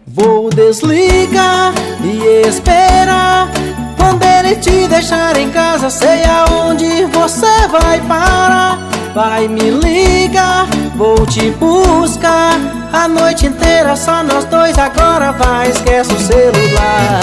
Vou desligar e esperar. Quando ele te deixar em casa, sei aonde você vai parar. Vai me ligar, vou te buscar. A noite inteira só nós dois, agora vai, esquece o celular.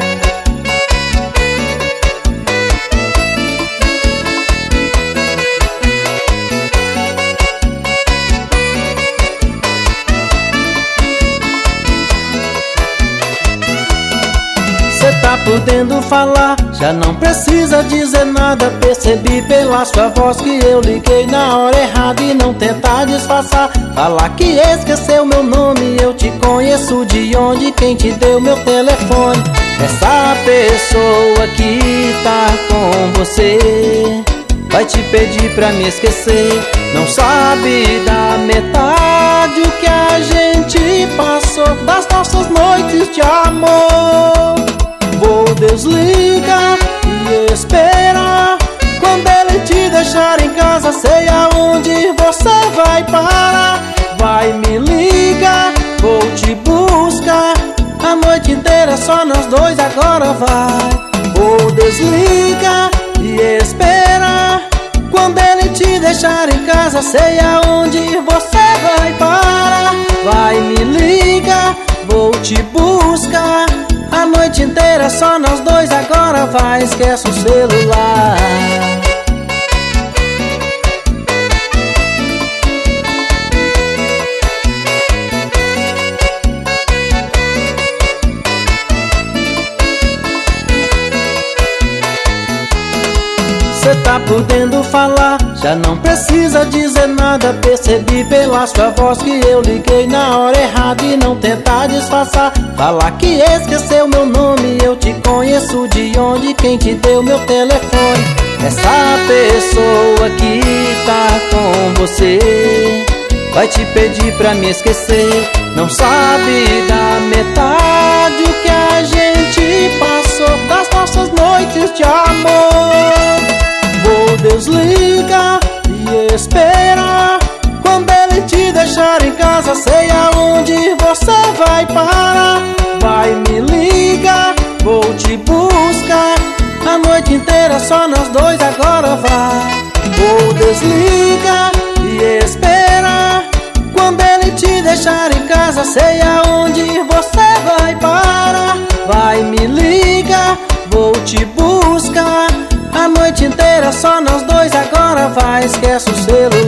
Cê tá podendo falar, já não precisa dizer nada. Percebi pela sua voz que eu liguei na hora errada e não tentar disfarçar. Falar que esqueceu meu nome, eu te conheço de onde, quem te deu meu telefone. Essa pessoa que tá com você vai te pedir pra me esquecer. Não sabe da metade o que a gente passou, das nossas noites de amor. Vou desligar e esperar. Quando ele te deixar em casa, sei aonde você vai parar. Vai me ligar, vou te buscar. A noite inteira só nós dois, agora vai. Vou desligar e esperar. Quando ele te deixar em casa, sei aonde você vai parar. Vai me ligar, vou te buscar. A noite inteira só nós dois, agora vai, esquece o celular. Cê tá podendo falar, já não precisa dizer nada. Percebi pela sua voz que eu liguei na hora errada e não tentar disfarçar. Falar que esqueceu meu nome, eu te conheço de onde, quem te deu meu telefone. Essa pessoa que tá com você vai te pedir pra me esquecer. Não sabe da metade o que a gente passou, das nossas noites de amor. Vou desligar e esperar. Quando ele te deixar em casa, sei aonde você vai parar. Vai me ligar, vou te buscar. A noite inteira só nós dois, agora vai. Vou desligar e esperar. Quando ele te deixar em casa, sei aonde você vai parar. Vai me ligar, vou te buscar. A noite inteira só nós dois, agora vai, esquece o celular.